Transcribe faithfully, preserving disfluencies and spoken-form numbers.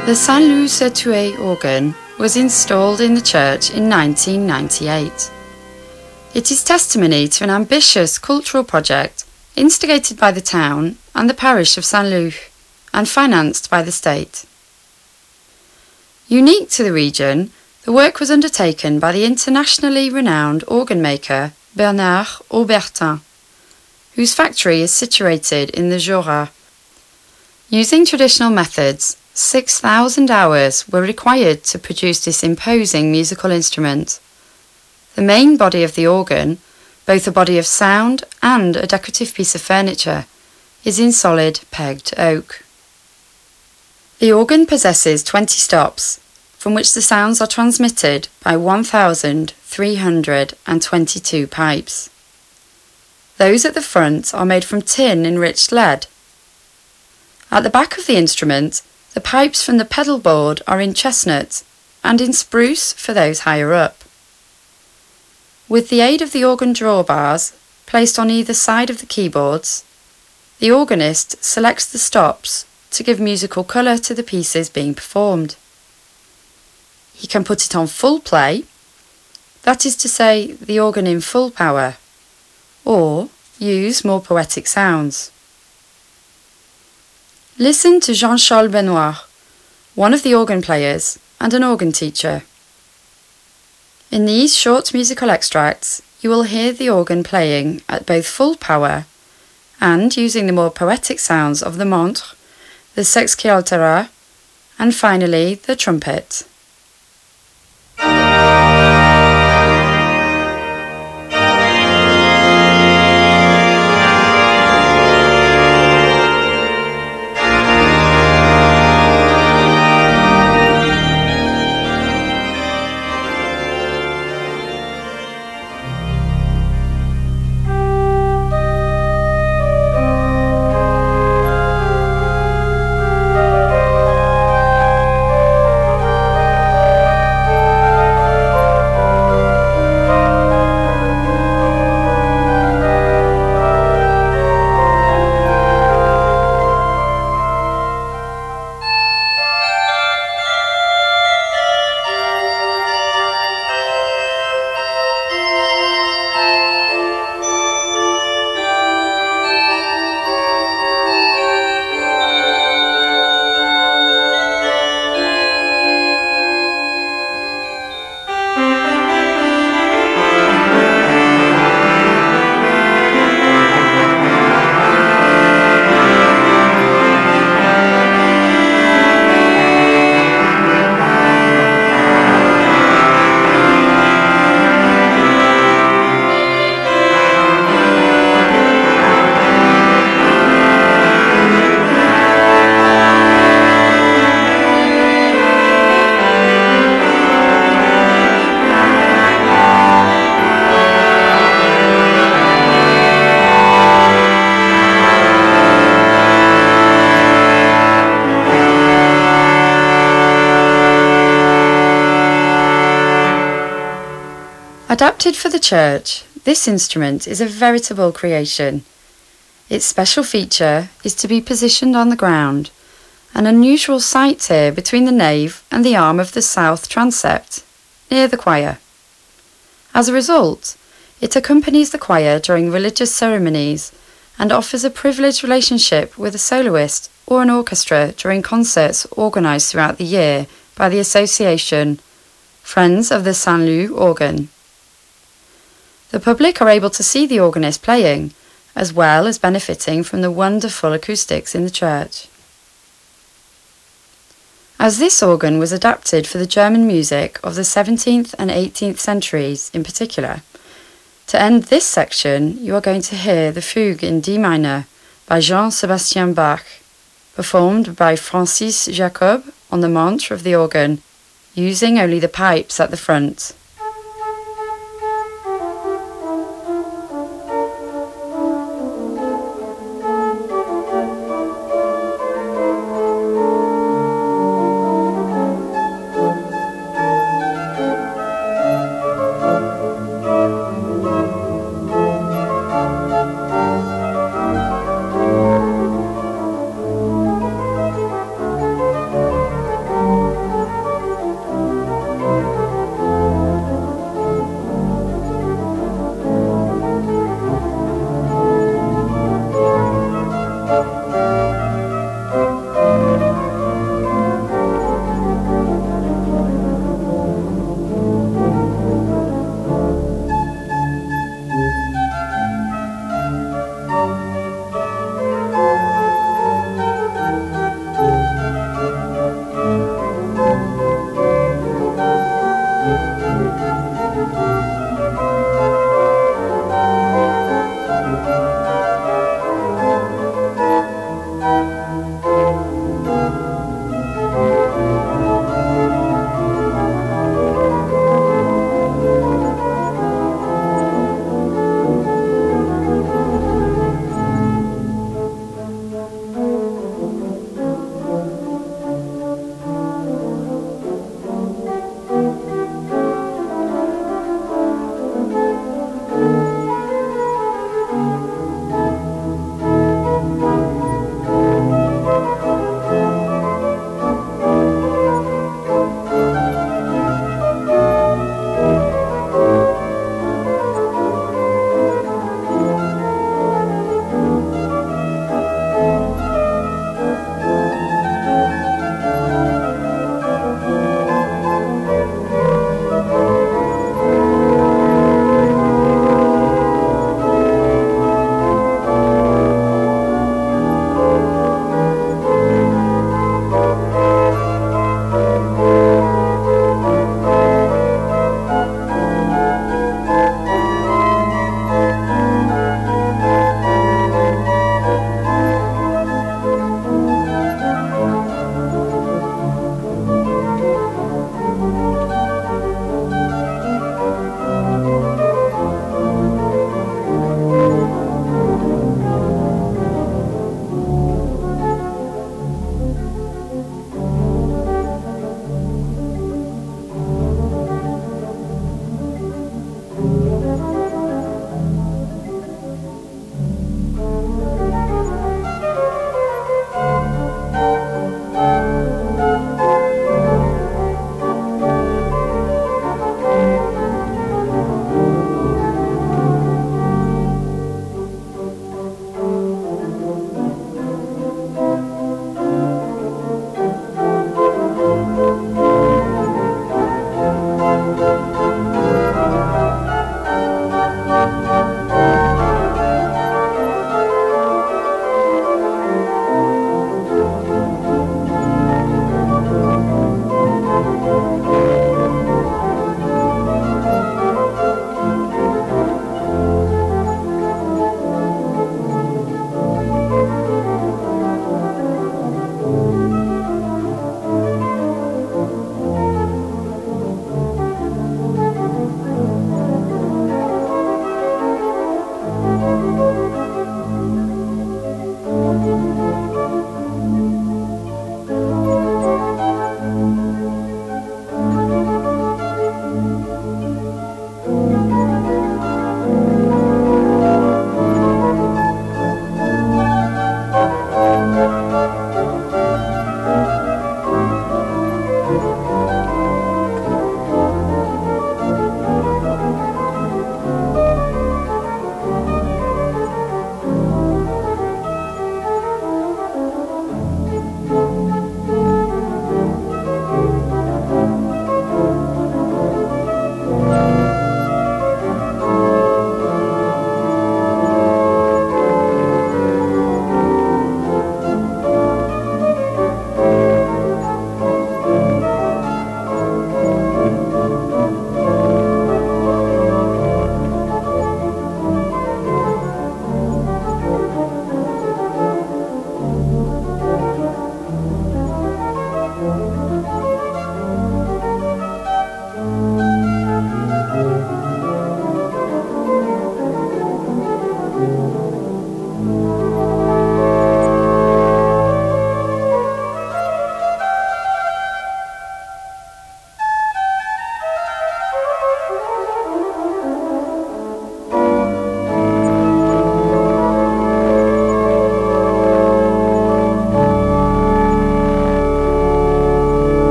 The Saint-Loup-sur-Thouet organ was installed in the church in nineteen ninety-eight. It is testimony to an ambitious cultural project instigated by the town and the parish of Saint-Loup and financed by the state. Unique to the region, the work was undertaken by the internationally renowned organ maker Bernard Aubertin, whose factory is situated in the Jura. Using traditional methods, six thousand hours were required to produce this imposing musical instrument. The main body of the organ, both a body of sound and a decorative piece of furniture, is in solid pegged oak. The organ possesses twenty stops, from which the sounds are transmitted by one thousand three hundred twenty-two pipes. Those at the front are made from tin enriched lead. At the back of the instrument, the pipes from the pedal board are in chestnut and in spruce for those higher up. With the aid of the organ drawbars placed on either side of the keyboards, the organist selects the stops to give musical colour to the pieces being performed. He can put it on full play, that is to say, the organ in full power, or use more poetic sounds. Listen to Jean-Charles Benoit, one of the organ players and an organ teacher. In these short musical extracts, you will hear the organ playing at both full power and using the more poetic sounds of the montre, the sexquialtera, and finally the trumpet. Adapted for the church, this instrument is a veritable creation. Its special feature is to be positioned on the ground, an unusual sight here between the nave and the arm of the south transept, near the choir. As a result, it accompanies the choir during religious ceremonies and offers a privileged relationship with a soloist or an orchestra during concerts organised throughout the year by the association Friends of the Saint-Loup Organ. The public are able to see the organist playing, as well as benefiting from the wonderful acoustics in the church. As this organ was adapted for the German music of the seventeenth and eighteenth centuries in particular, to end this section you are going to hear the Fugue in D minor by Jean-Sébastien Bach, performed by Francis Jacob on the montre of the organ, using only the pipes at the front.